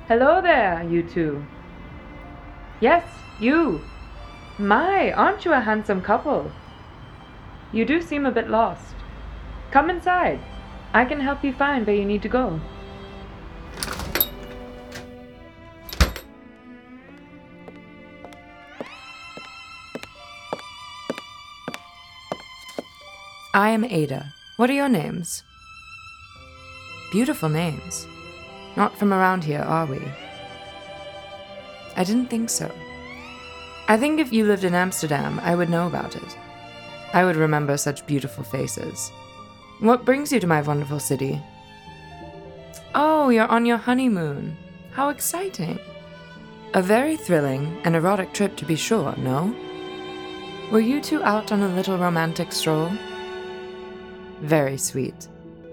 Hello there, you two. Yes, you. My, aren't you a handsome couple? You do seem a bit lost. Come inside. I can help you find where you need to go. I am Ada. What are your names? Beautiful names. Not from around here, are we? I didn't think so. I think if you lived in Amsterdam, I would know about it. I would remember such beautiful faces. What brings you to my wonderful city? Oh, you're on your honeymoon. How exciting. A very thrilling and erotic trip to be sure, no? Were you two out on a little romantic stroll? Very sweet.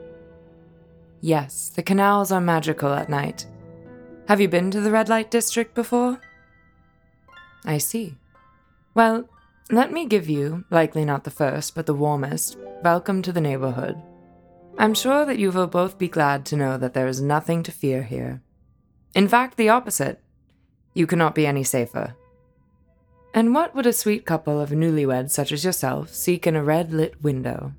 Yes, the canals are magical at night. Have you been to the red light district before? I see. Well, let me give you, likely not the first, but the warmest, welcome to the neighborhood. I'm sure that you will both be glad to know that there is nothing to fear here. In fact, the opposite. You cannot be any safer. And what would a sweet couple of newlyweds such as yourself seek in a red-lit window?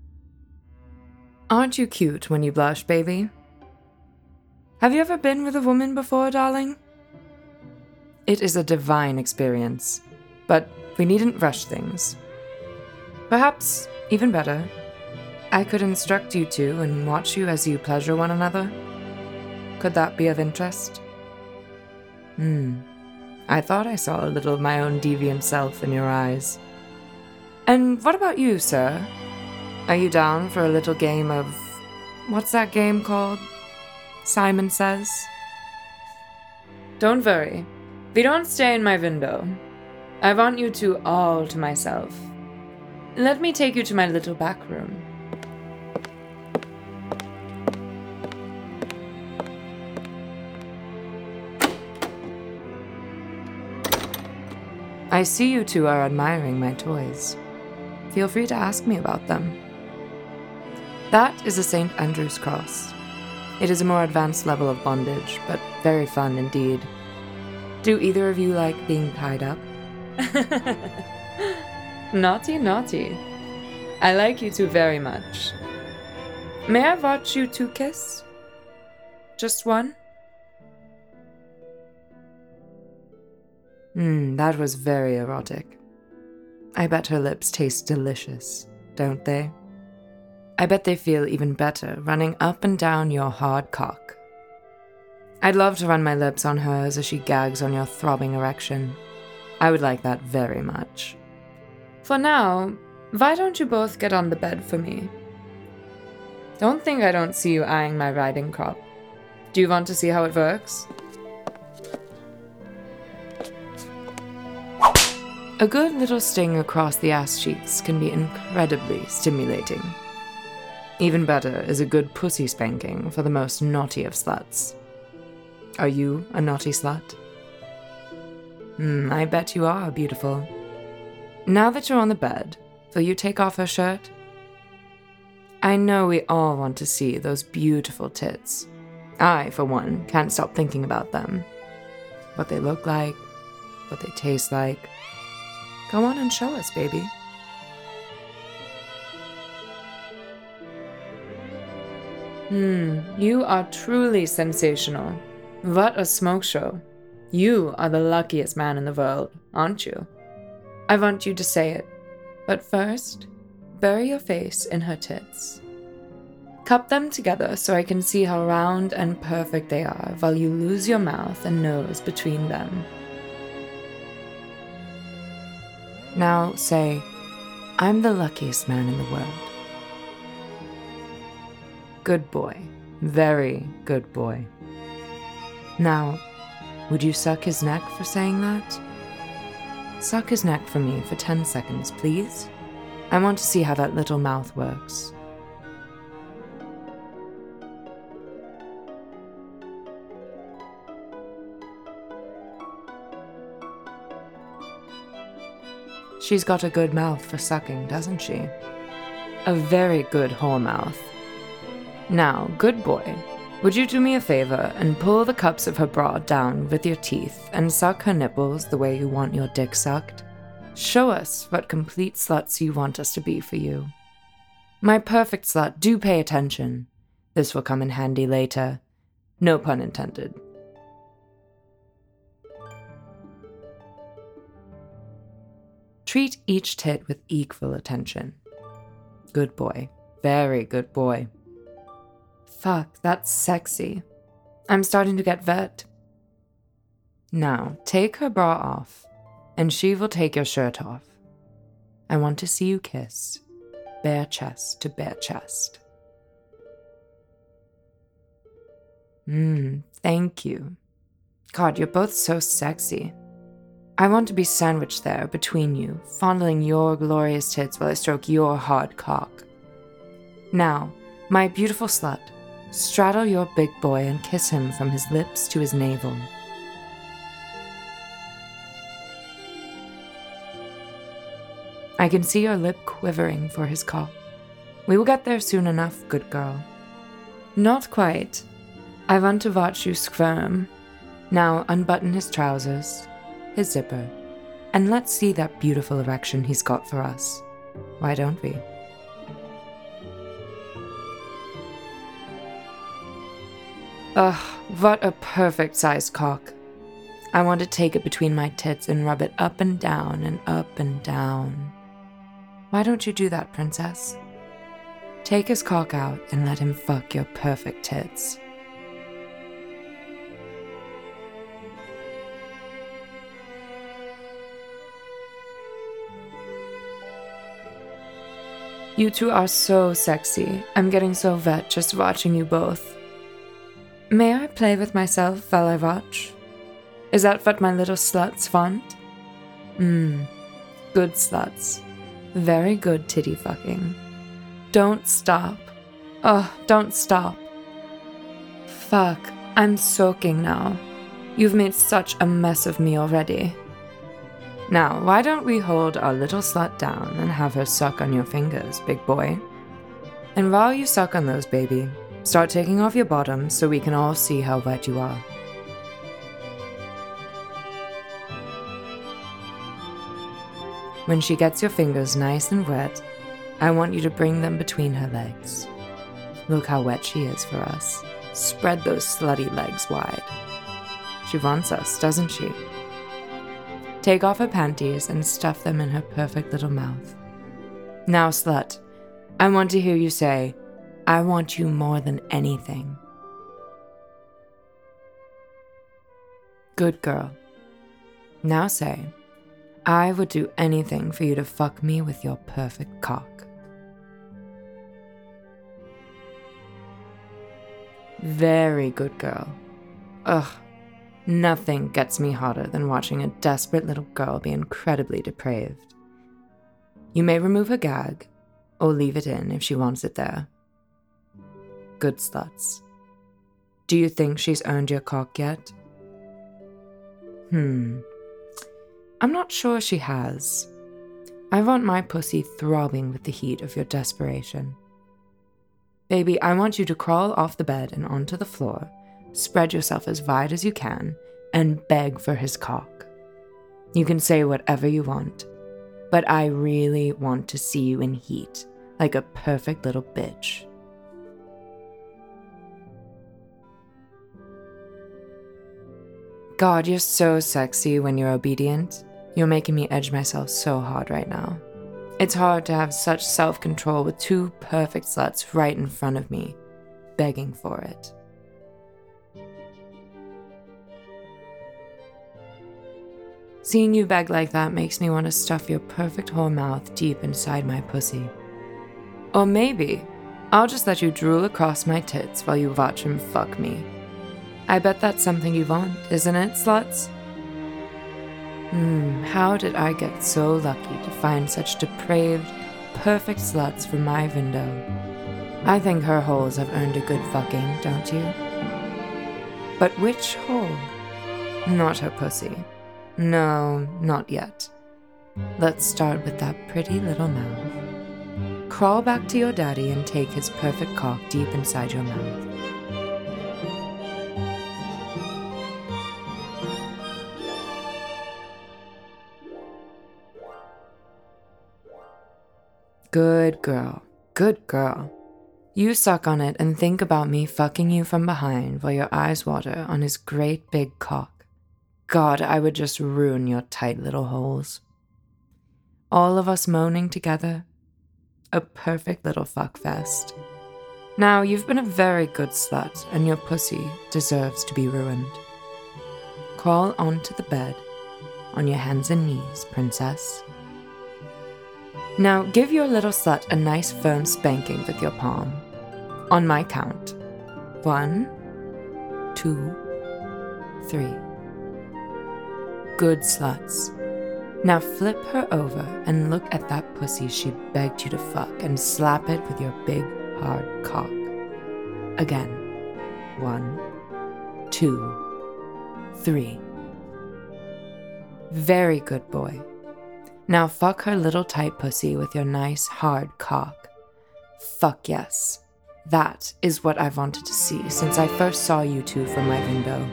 Aren't you cute when you blush, baby? Have you ever been with a woman before, darling? It is a divine experience, but we needn't rush things. Perhaps, even better, I could instruct you two and watch you as you pleasure one another. Could that be of interest? I thought I saw a little of my own deviant self in your eyes. And what about you, sir? Are you down for a little game of... what's that game called? Simon Says? Don't worry. We don't stay in my window. I want you two all to myself. Let me take you to my little back room. I see you two are admiring my toys. Feel free to ask me about them. That is a St. Andrew's cross. It is a more advanced level of bondage, but very fun indeed. Do either of you like being tied up? Naughty, naughty. I like you two very much. May I watch you two kiss? Just one? That was very erotic. I bet her lips taste delicious, don't they? I bet they feel even better running up and down your hard cock. I'd love to run my lips on hers as she gags on your throbbing erection. I would like that very much. For now, why don't you both get on the bed for me? Don't think I don't see you eyeing my riding crop. Do you want to see how it works? A good little sting across the ass cheeks can be incredibly stimulating. Even better is a good pussy spanking for the most naughty of sluts. Are you a naughty slut? I bet you are, beautiful. Now that you're on the bed, will you take off her shirt? I know we all want to see those beautiful tits. I, for one, can't stop thinking about them. What they look like, what they taste like. Go on and show us, baby. You are truly sensational. What a smoke show. You are the luckiest man in the world, aren't you? I want you to say it. But first, bury your face in her tits. Cup them together so I can see how round and perfect they are while you lose your mouth and nose between them. Now say, I'm the luckiest man in the world. Good boy. Very good boy. Now, would you suck his neck for saying that? Suck his neck for me for 10 seconds, please. I want to see how that little mouth works. She's got a good mouth for sucking, doesn't she? A very good whore mouth. Now, good boy, Would you do me a favor and pull the cups of her bra down with your teeth and suck her nipples the way you want your dick sucked? Show us what complete sluts you want us to be for you. My perfect slut, do pay attention. This will come in handy later. No pun intended. Treat each tit with equal attention. Good boy. Very good boy. Fuck, that's sexy. I'm starting to get vet. Now, take her bra off, and she will take your shirt off. I want to see you kiss, bare chest to bare chest. Thank you. God, you're both so sexy. I want to be sandwiched there between you, fondling your glorious tits while I stroke your hard cock. Now, my beautiful slut, straddle your big boy and kiss him from his lips to his navel. I can see your lip quivering for his cock. We will get there soon enough, good girl. Not quite. I want to watch you squirm. Now unbutton his trousers, his zipper, and let's see that beautiful erection he's got for us. Why don't we? Ugh, what a perfect sized cock. I want to take it between my tits and rub it up and down and up and down. Why don't you do that, princess? Take his cock out and let him fuck your perfect tits. You two are so sexy. I'm getting so vet just watching you both. May I play with myself while I watch? Is that what my little sluts want? Good sluts. Very good titty fucking. Don't stop. Oh, don't stop. Fuck, I'm soaking now. You've made such a mess of me already. Now, why don't we hold our little slut down and have her suck on your fingers, big boy? And while you suck on those, baby, start taking off your bottoms so we can all see how wet you are. When she gets your fingers nice and wet, I want you to bring them between her legs. Look how wet she is for us. Spread those slutty legs wide. She wants us, doesn't she? Take off her panties and stuff them in her perfect little mouth. Now, slut, I want to hear you say, I want you more than anything. Good girl. Now say, I would do anything for you to fuck me with your perfect cock. Very good girl. Ugh. Nothing gets me hotter than watching a desperate little girl be incredibly depraved. You may remove her gag, or leave it in if she wants it there. Good sluts. Do you think she's earned your cock yet? I'm not sure she has. I want my pussy throbbing with the heat of your desperation. Baby, I want you to crawl off the bed and onto the floor, spread yourself as wide as you can, and beg for his cock. You can say whatever you want, but I really want to see you in heat, like a perfect little bitch. God, you're so sexy when you're obedient. You're making me edge myself so hard right now. It's hard to have such self-control with two perfect sluts right in front of me, begging for it. Seeing you beg like that makes me want to stuff your perfect whole mouth deep inside my pussy. Or maybe I'll just let you drool across my tits while you watch him fuck me. I bet that's something you want, isn't it, sluts? How did I get so lucky to find such depraved, perfect sluts for my window? I think her holes have earned a good fucking, don't you? But which hole? Not her pussy. No, not yet. Let's start with that pretty little mouth. Crawl back to your daddy and take his perfect cock deep inside your mouth. Good girl. Good girl. You suck on it and think about me fucking you from behind while your eyes water on his great big cock. God, I would just ruin your tight little holes. All of us moaning together. A perfect little fuck fest. Now, you've been a very good slut, and your pussy deserves to be ruined. Crawl onto the bed, on your hands and knees, princess. Now, give your little slut a nice firm spanking with your palm. On my count. 1, 2, 3. Good sluts. Now flip her over and look at that pussy she begged you to fuck and slap it with your big, hard cock. Again. 1, 2, 3. Very good boy. Now fuck her little tight pussy with your nice, hard cock. Fuck yes. That is what I've wanted to see since I first saw you two from my window.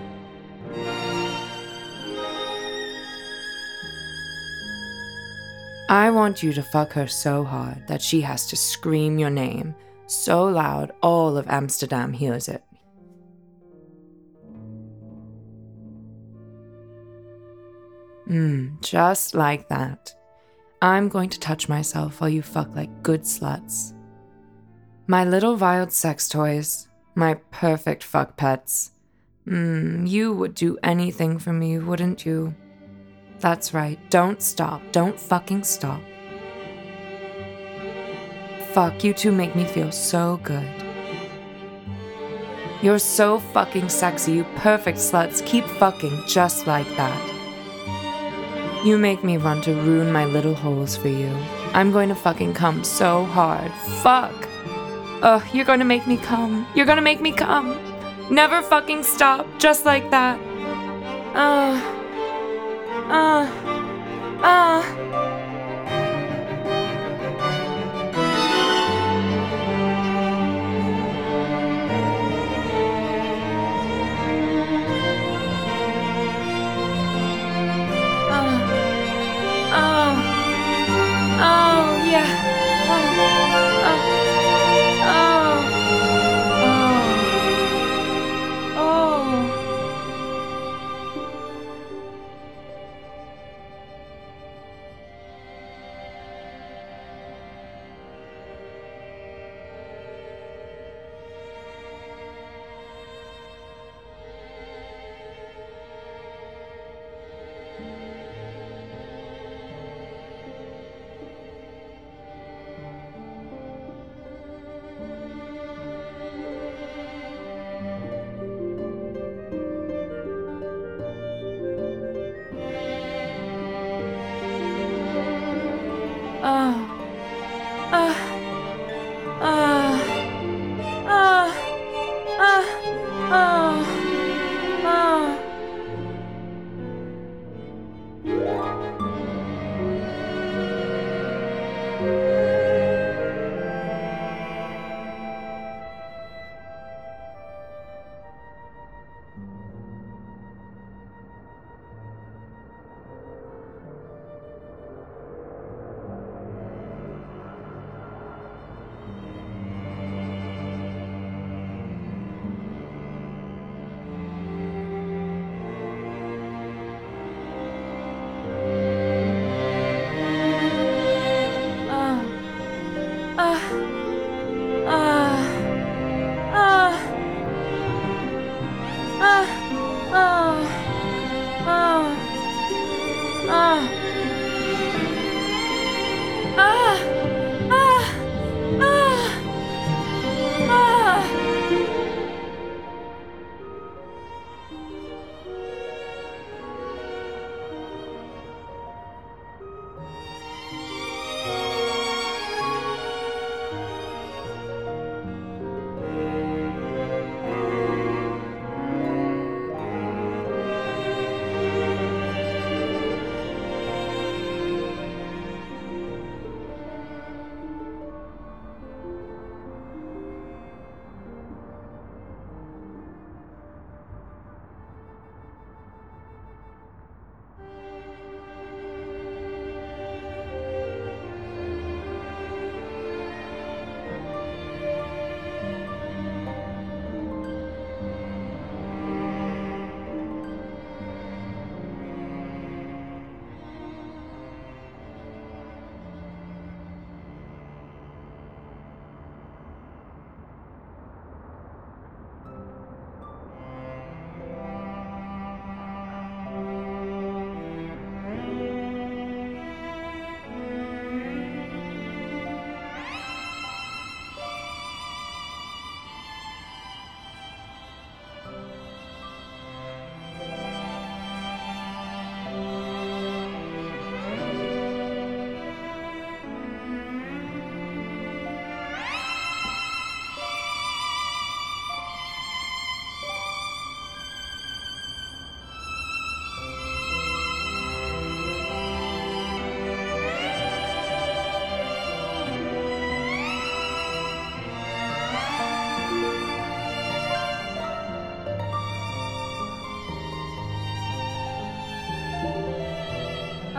I want you to fuck her so hard that she has to scream your name so loud all of Amsterdam hears it. Just like that. I'm going to touch myself while you fuck like good sluts. My little wild sex toys, my perfect fuck pets. You would do anything for me, wouldn't you? That's right, don't stop, don't fucking stop. Fuck, you two make me feel so good. You're so fucking sexy, you perfect sluts, keep fucking just like that. You make me want to ruin my little holes for you. I'm going to fucking come so hard, fuck. Ugh, you're gonna make me come. You're gonna make me come. Never fucking stop, just like that.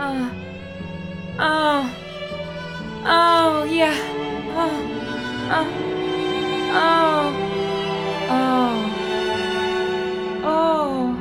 Oh. Oh, yeah. Oh. Oh. Oh. Oh. Oh.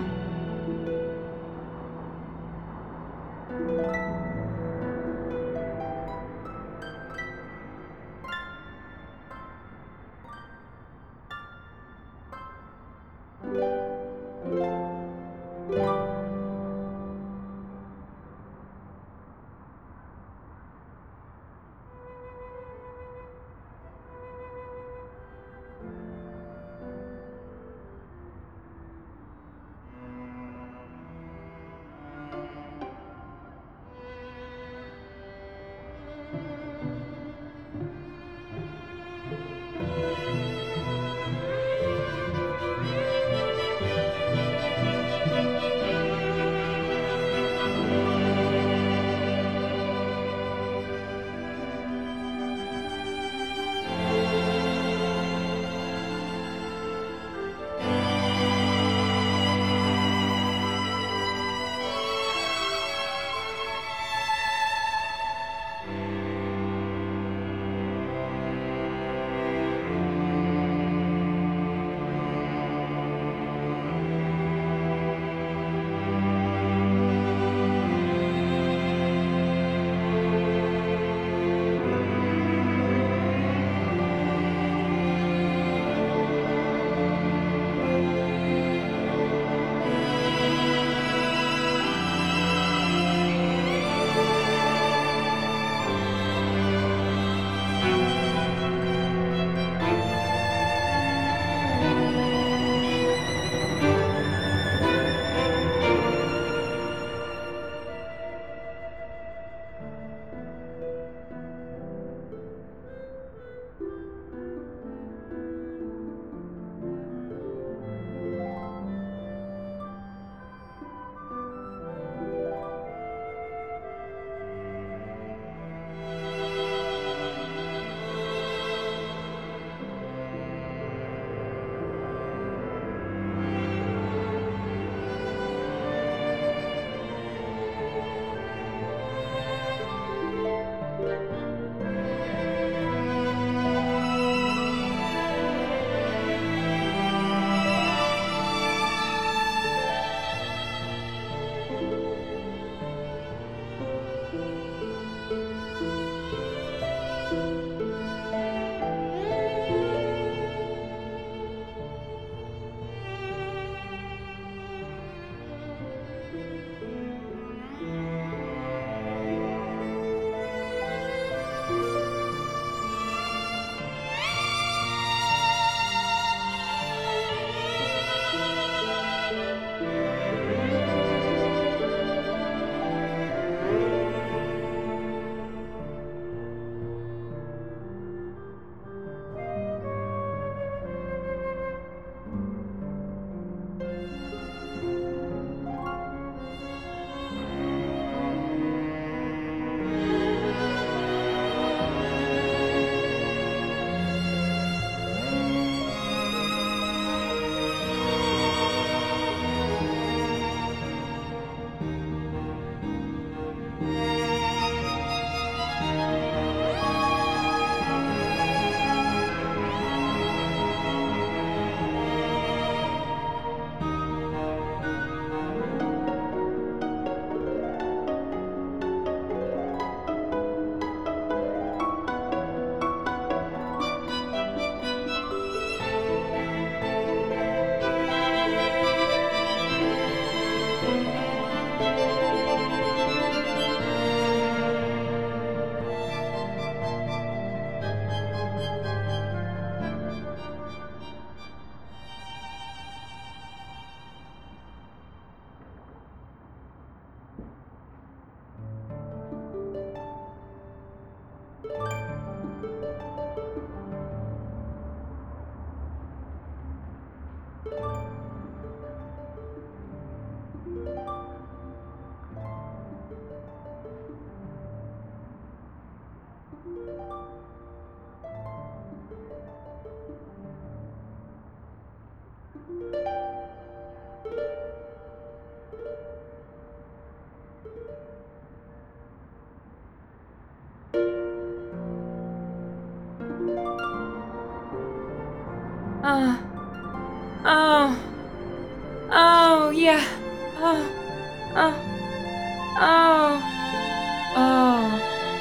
oh, oh, oh,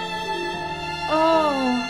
oh.